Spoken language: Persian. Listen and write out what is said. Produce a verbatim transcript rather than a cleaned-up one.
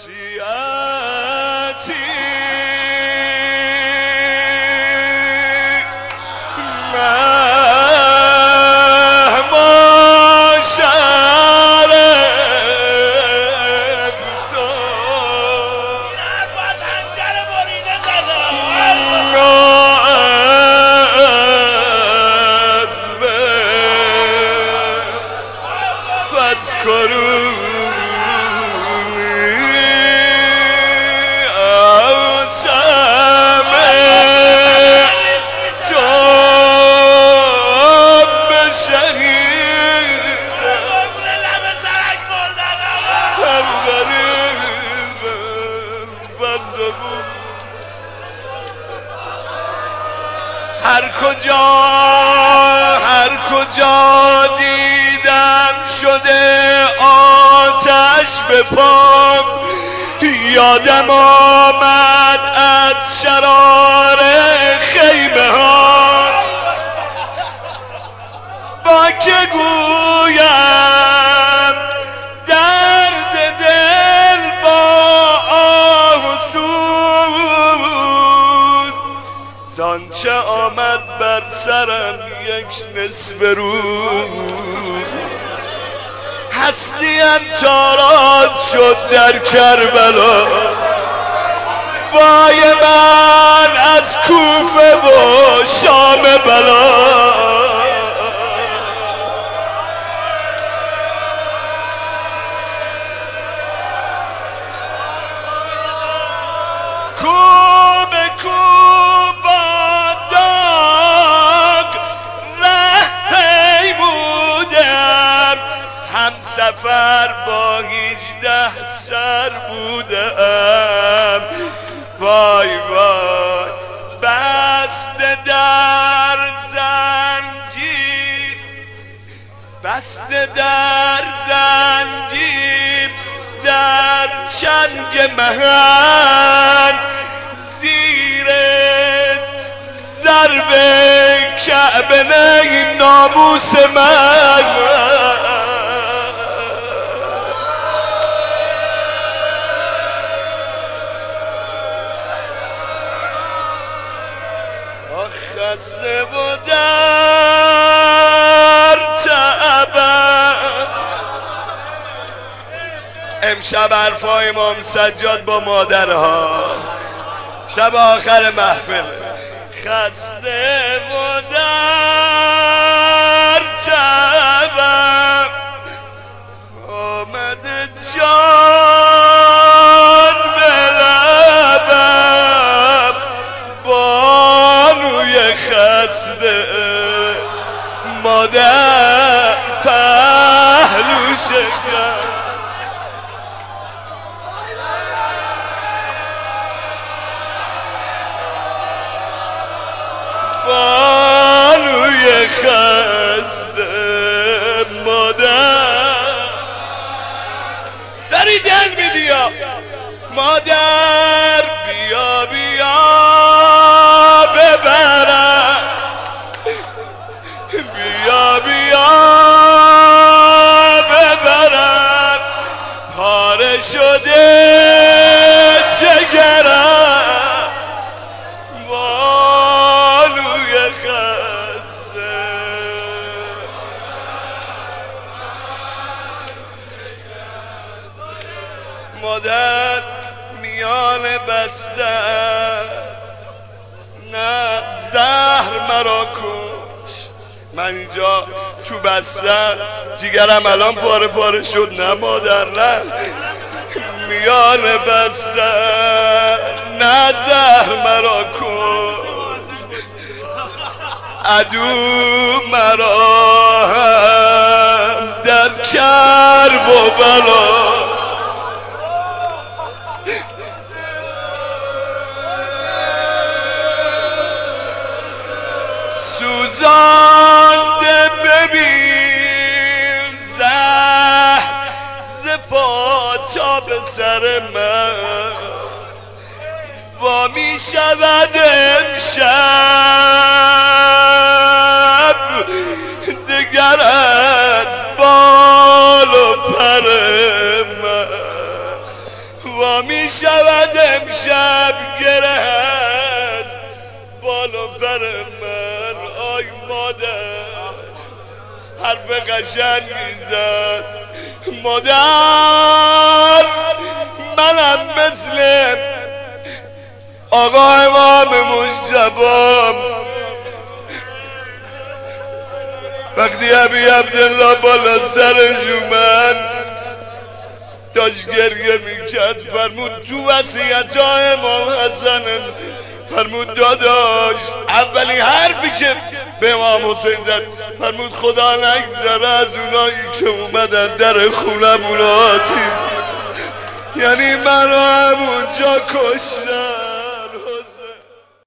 هر کجا هر کجا دیدم شده آتش به پام، یادم آمد از شرار خیمه ها. با که گویم درد دل با آه و سود، زانچه آمد بر سرم یک نصف روز. هستیم تاراج شد در کربلا، وای من از کوفه و شام بلا. کو به کو با داغ ره بودم، هم سفر با هیجده سر بودم. وای وای بسته در زنجیر، بسته در زنجیر در چنگ مهن، زیر ضرب کعبه ناموس من. خسته و در تعبم. امشب حرفای امام سجاد با مادرها، شب آخر محفل. خسته و در تعبم، آمده جان به لبم. بانوی خسته مادر پهلو شکم، بانوی خسته مادر. داری دل میدی یا مادر؟ بیا بیا ببرم، بیا بیا ببرم. پاره شده جگرم، بانوی خسته. مادر میان بسته، نه زهر مرا کش. من اینجا تو بسته جیگرم الان پاره پاره شد. نه مادر نه، میان بسته نه زهر مرا کش. عدو مرا هم در کرب و بلا، سوزانده ببین زهر ز پا تا به سر من. وا می شود امشب دگر از بال و پر من. وا می شود امشب گره است بالا پر من آی مادر حرف قشنگی زد مادر منم مثل آقا امام مجتبی وقتی ابی عبدالله بالا سرش اومد داشت گریه میکرد فرمود تو وصیت ها امام حسن فرمود داداش اولین حرفی که به امام حسین زد فرمود خدا نگذره از اونایی که اومدن در خونم اونا آتیز یعنی منو همونجا کشتن